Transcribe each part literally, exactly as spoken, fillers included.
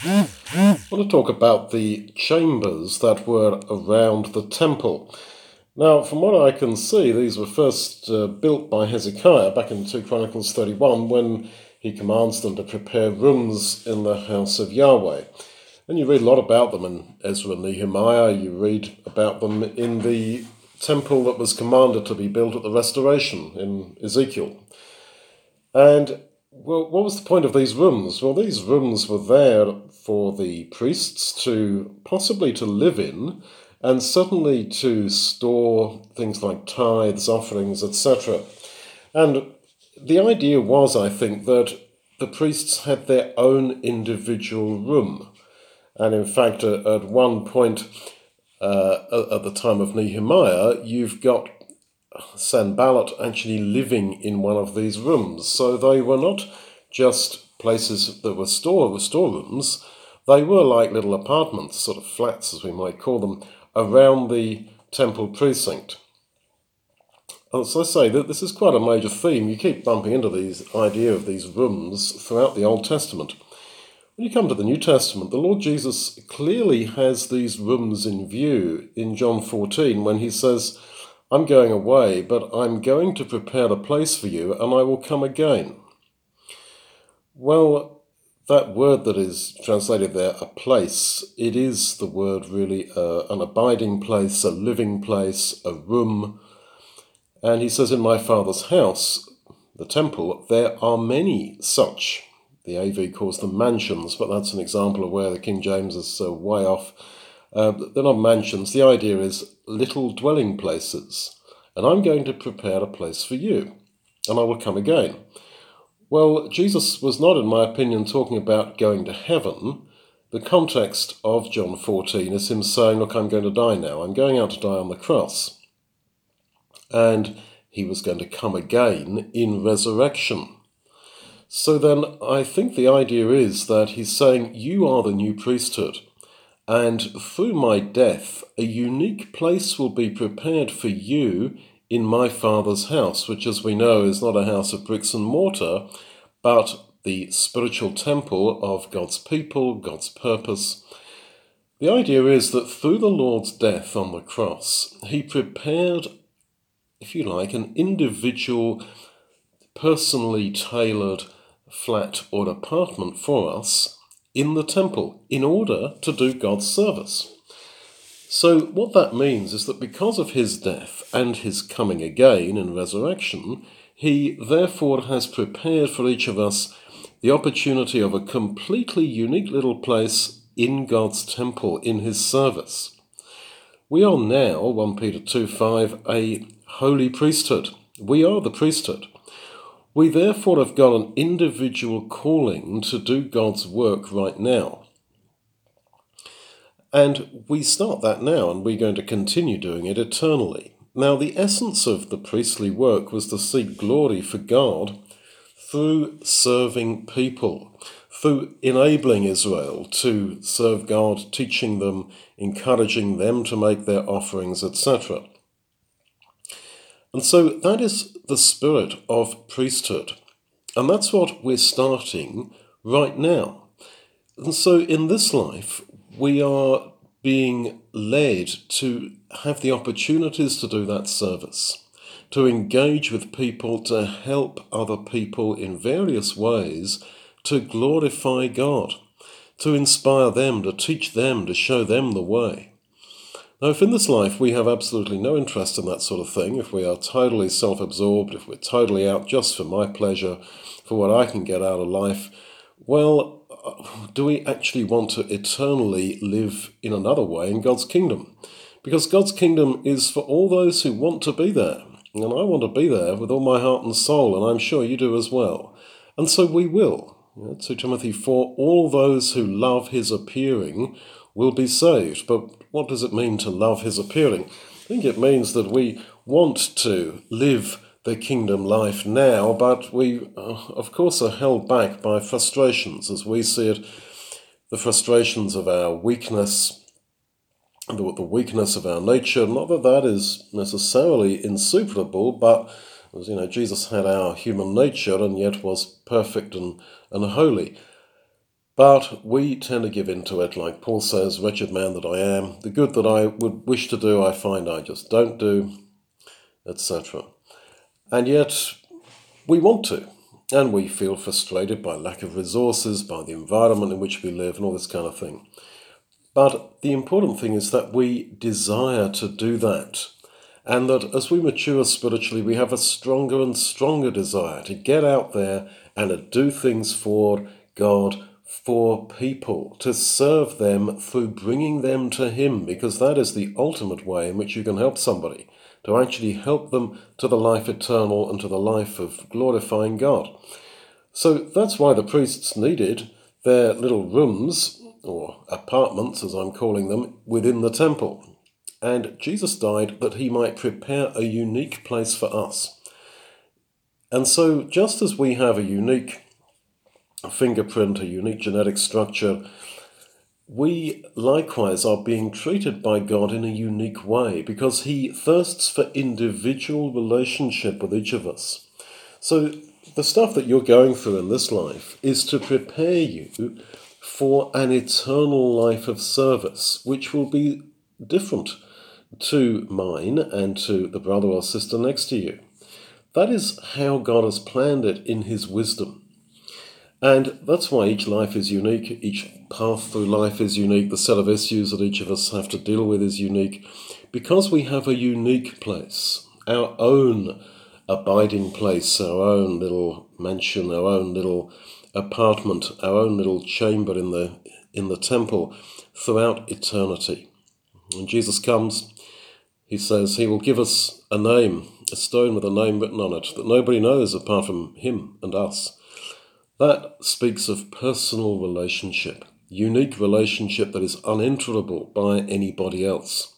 I want to talk about the chambers that were around the temple. Now, from what I can see, these were first uh, built by Hezekiah back in Second Chronicles thirty-one when he commands them to prepare rooms in the house of Yahweh. And you read a lot about them in Ezra and Nehemiah. You read about them in the temple that was commanded to be built at the restoration in Ezekiel. And well, what was the point of these rooms? Well, these rooms were there for the priests to possibly to live in, and certainly to store things like tithes, offerings, et cetera. And the idea was, I think, that the priests had their own individual room. And in fact, at one point, uh, at the time of Nehemiah, you've got Sanballat actually living in one of these rooms. So they were not just places that were store, storerooms, they were like little apartments, sort of flats as we might call them, around the temple precinct. As I say, that this is quite a major theme. You keep bumping into these idea of these rooms throughout the Old Testament. When you come to the New Testament, the Lord Jesus clearly has these rooms in view in John fourteen when he says, I'm going away, but I'm going to prepare a place for you, and I will come again. Well, that word that is translated there, a place, it is the word really, uh, an abiding place, a living place, a room. And he says, in my Father's house, the temple, there are many such. The A V calls them mansions, but that's an example of where the King James is uh, way off. Uh, they're not mansions. The idea is little dwelling places. And I'm going to prepare a place for you, and I will come again. Well, Jesus was not, in my opinion, talking about going to heaven. The context of John fourteen is him saying, look, I'm going to die now. I'm going out to die on the cross. And he was going to come again in resurrection. So then I think the idea is that he's saying, you are the new priesthood. And through my death, a unique place will be prepared for you in my Father's house, which, as we know, is not a house of bricks and mortar, but the spiritual temple of God's people, God's purpose. The idea is that through the Lord's death on the cross, he prepared, if you like, an individual, personally tailored flat or apartment for us in the temple in order to do God's service. So what that means is that because of his death and his coming again in resurrection, he therefore has prepared for each of us the opportunity of a completely unique little place in God's temple, in his service. We are now, First Peter two five, a holy priesthood. We are the priesthood. We therefore have got an individual calling to do God's work right now. And we start that now, and we're going to continue doing it eternally. Now, the essence of the priestly work was to seek glory for God through serving people, through enabling Israel to serve God, teaching them, encouraging them to make their offerings, et cetera. And so that is the spirit of priesthood. And that's what we're starting right now. And so in this life, we are being led to have the opportunities to do that service, to engage with people, to help other people in various ways, to glorify God, to inspire them, to teach them, to show them the way. Now, if in this life we have absolutely no interest in that sort of thing, if we are totally self-absorbed, if we're totally out just for my pleasure, for what I can get out of life, well, do we actually want to eternally live in another way in God's kingdom? Because God's kingdom is for all those who want to be there. And I want to be there with all my heart and soul, and I'm sure you do as well. And so we will. You know, Second Timothy four, all those who love his appearing will be saved. But what does it mean to love his appearing? I think it means that we want to live the kingdom life now, but we, uh, of course, are held back by frustrations, as we see it, the frustrations of our weakness, the, the weakness of our nature. Not that that is necessarily insuperable, but, as you know, Jesus had our human nature and yet was perfect and, and holy. But we tend to give in to it, like Paul says, wretched man that I am, the good that I would wish to do, I find I just don't do, et cetera. And yet we want to, and we feel frustrated by lack of resources, by the environment in which we live, and all this kind of thing. But the important thing is that we desire to do that, and that as we mature spiritually, we have a stronger and stronger desire to get out there and to do things for God, for people, to serve them through bringing them to Him, because that is the ultimate way in which you can help somebody, to actually help them to the life eternal and to the life of glorifying God. So that's why the priests needed their little rooms, or apartments as I'm calling them, within the temple. And Jesus died that He might prepare a unique place for us. And so just as we have a unique fingerprint, a unique genetic structure, we likewise are being treated by God in a unique way, because He thirsts for individual relationship with each of us. So the stuff that you're going through in this life is to prepare you for an eternal life of service, which will be different to mine and to the brother or sister next to you. That is how God has planned it in His wisdom. And that's why each life is unique, each path through life is unique, the set of issues that each of us have to deal with is unique, because we have a unique place, our own abiding place, our own little mansion, our own little apartment, our own little chamber in the in the temple throughout eternity. When Jesus comes, He says He will give us a name, a stone with a name written on it, that nobody knows apart from Him and us. That speaks of personal relationship, unique relationship that is unenterable by anybody else.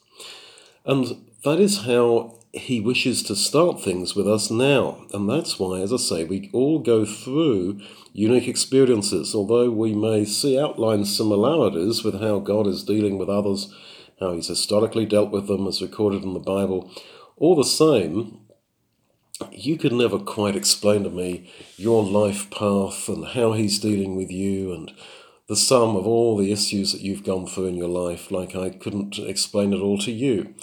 And that is how He wishes to start things with us now. And that's why, as I say, we all go through unique experiences, although we may see outline similarities with how God is dealing with others, how He's historically dealt with them as recorded in the Bible. All the same, you could never quite explain to me your life path and how He's dealing with you and the sum of all the issues that you've gone through in your life, like I couldn't explain it all to you.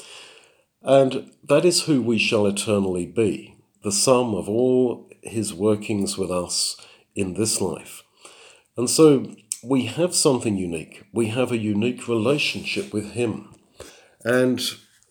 And that is who we shall eternally be, the sum of all His workings with us in this life. And so we have something unique. We have a unique relationship with Him. And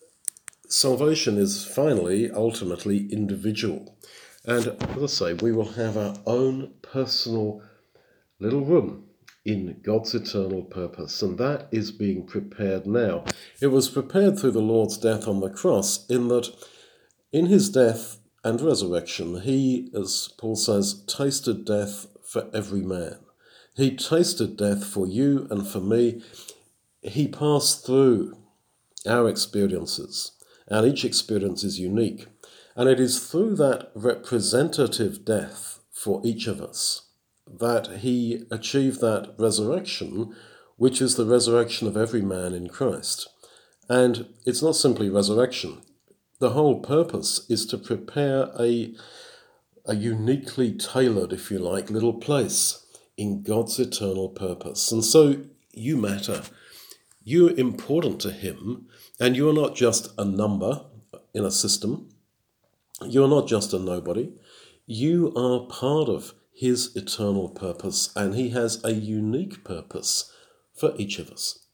salvation is finally, ultimately, individual. And as I say, we will have our own personal little room in God's eternal purpose. And that is being prepared now. It was prepared through the Lord's death on the cross, in that in His death and resurrection, He, as Paul says, tasted death for every man. He tasted death for you and for me. He passed through our experiences. And each experience is unique. And it is through that representative death for each of us that He achieved that resurrection, which is the resurrection of every man in Christ. And it's not simply resurrection. The whole purpose is to prepare a, a uniquely tailored, if you like, little place in God's eternal purpose. And so you matter. You're important to Him. And you're not just a number in a system. You're not just a nobody. You are part of His eternal purpose, and He has a unique purpose for each of us.